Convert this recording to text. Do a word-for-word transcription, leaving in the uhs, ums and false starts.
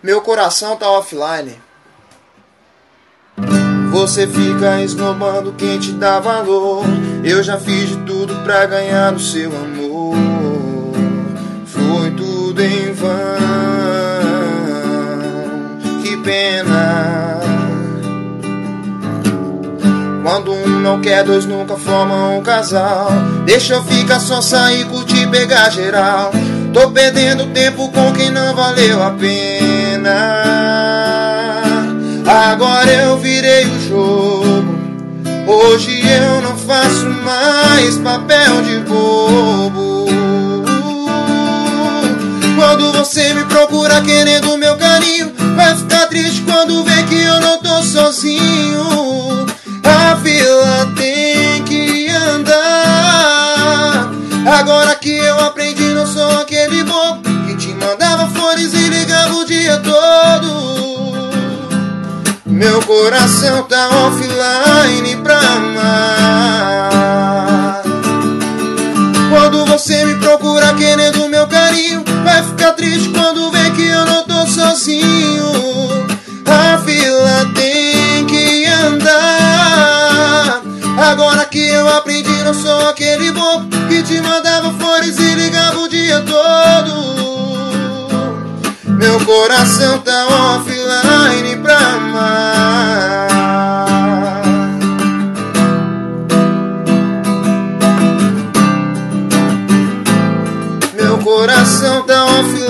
Meu coração tá offline. Você fica esnobando quem te dá valor. Eu já fiz de tudo pra ganhar o seu amor. Foi tudo em vão. Que pena. Quando um não quer, dois nunca formam um casal. Deixa eu ficar só, sair, curtir, pegar geral. Tô perdendo tempo com quem não valeu a pena. Agora eu virei o jogo. Hoje eu não faço mais papel de bobo. Quando você me procura querendo meu carinho, vai ficar triste quando vê que eu não tô sozinho. A fila tem que andar. Agora que eu aprendi, não sou aquele bobo que te mandava flores e ligava o dia todo. Meu coração tá offline pra amar. Quando você me procura querendo meu carinho, vai ficar triste quando vê que eu não tô sozinho. A fila tem que andar. Agora que eu aprendi, não sou aquele bobo que te mandava flores e ligava o dia todo. Meu coração tá offline pra amar. Meu coração tá offline.